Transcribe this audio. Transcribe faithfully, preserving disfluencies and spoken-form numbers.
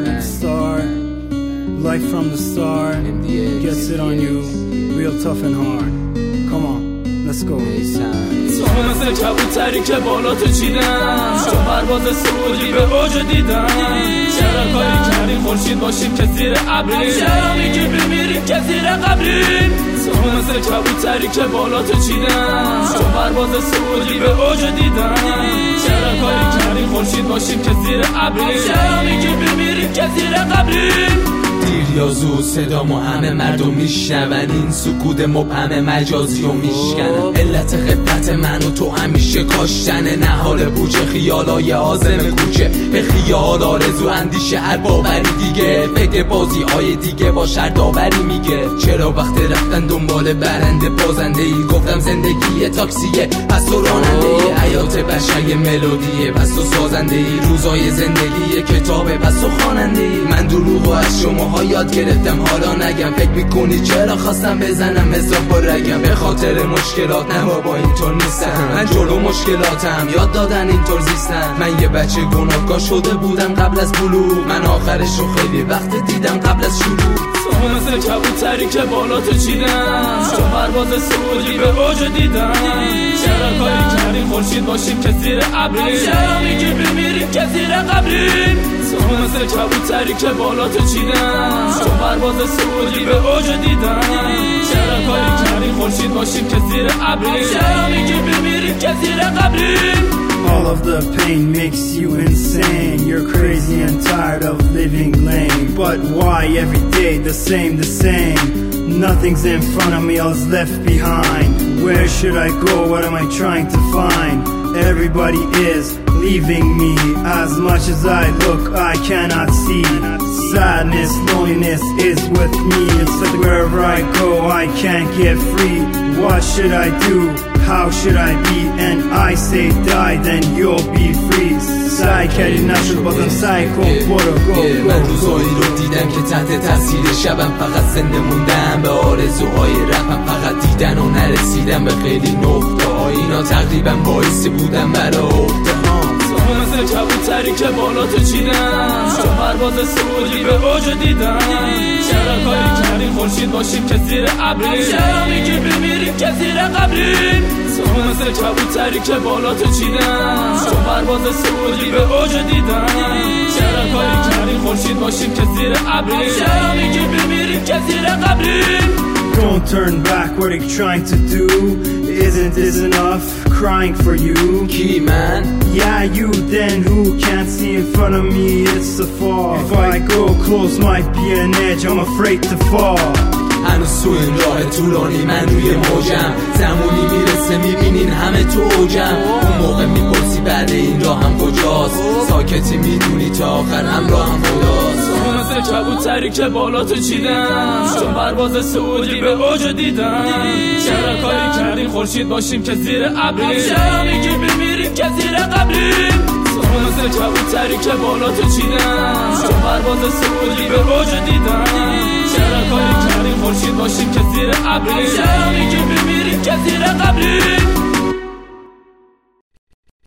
start at the start. Life from the start gets it on you real tough and hard. Come on, let's go. تو مثل کبوتری که بالا تو چیدم، چون پرواز سعودی به اوج دیدم. چرا کاری کردیم خورشید باشیم که زیر ابریم؟ چرا میگی بمیریم که زیر قبریم؟ تو مثل کبوتری که بالا تو چیدم، چون پرواز سعودی به اوج دیدم. چرا کاری کردیم خورشید باشیم که زیر ابریم؟ چرا میگی بمیریم که زیر قبریم؟ دیر یا زود صدامو همه مردم میشنون، این سکوت مبهم مجازی و میشکنن. علت خفت من و تو همیشه کاشتن نهال بوچه، خیالای آزم کوچه به خیال آرزو اندیشه هر باوری دیگه. فکر بازی های دیگه با شر داوری میگه. چرا وقت رفتن دنبال برنده بازنده ای؟ گفتم زندگی تاکسیه پس تو راننده ای، حیات بشر یه ملودیه پس تو سازنده ای، روزای زندگی کتابه پس تو خواننده ای. من دروغو از شما ها یاد گرفتم حالا نگم. فکر میکنی چرا خواستم بزنم حساب با رگم؟ به خاطر مشکلات نه بابا اینطور نیستم، من جلو مشکلاتم یاد دادن اینطور زیستم. من یه بچه گناهکار شده بودم قبل از بلوغ، من آخرشو خیلی وقت دیدم قبل از شروع. تو مثل کبوتری که بالا تو چیدم، چون پرواز سعودی به اوج دیدم. چرا کاری کردیم خورشید باشیم که زیر ابریم؟ چرا میگی بمیریم که زیر قبریم؟ تو مثل کبوتری که بالا تو چیدم، چون پرواز سعودی به اوج دیدم. چرا کاری کردیم خورشید باشیم که زیر ابریم؟ چرا میگی بمیریم که زیر قبریم؟ All of the pain makes you insane. You're crazy and tired of living lame. But why every day the same, the same? Nothing's in front of me, all's left behind. Where should I go? What am I trying to find? Everybody is leaving me. As much as I look, I cannot see. Sadness, loneliness is with me. It's like wherever I go, I can't get free. What should I do? How should I be? And I say die, then you'll be free. سعی کردی نشد بازم سعی کن برو گو. من روزایی رو دیدم که تحت تاثیر شبم فقط زنده موندم، به آرزوهای رفتم فقط دیدن و نرسیدم به خیلی نقطه ها. اینا تقریبا باعث بودم برای افته ها. تو مثل کبوتری که بالا تو چیدم، چون پرواز سعودی به اوج دیدم. چرا کاری کردیم خورشید باشیم که زیر ابریم؟ چرا میگی بمیریم که زیر قبریم؟ تو مثل کبوتری که بالا تو چیدم، چون پرواز سعودی به اوج دیدم. چرا کاری کردیم خورشید باشیم که زیر ابریم؟ چرا میگی بمیریم که زیر قبریم؟ Don't turn back, what are you trying to do? Isn't this enough? Crying for you. کی من؟ Yeah, you, then who? Can't see in front of me, it's a fall. If I go close might be an edge, I'm afraid to fall. هنوز تو این راه طولانی من روی موجم، زمانی میرسه میبینین همه تو اوجم. اون موقع میپرسی بعد این راه هم کجاست؟ ساکتی میدونی تا آخر همراه هم خداست. تو مثل کبوتری که بالا تو چیدم، چون پرواز سعودی به اوج دیدم. چرا کاری کردیم خورشید باشیم که زیر ابریم؟ چرا میگی بمیریم که زیر قبریم؟ تو مثل کبوتری که بالا تو چیدم، چون پرواز سعودی به اوج دیدم. چرا کاری کردیم خورشید باشیم که زیر ابریم؟ چرا میگی بمیریم که زیر قبریم؟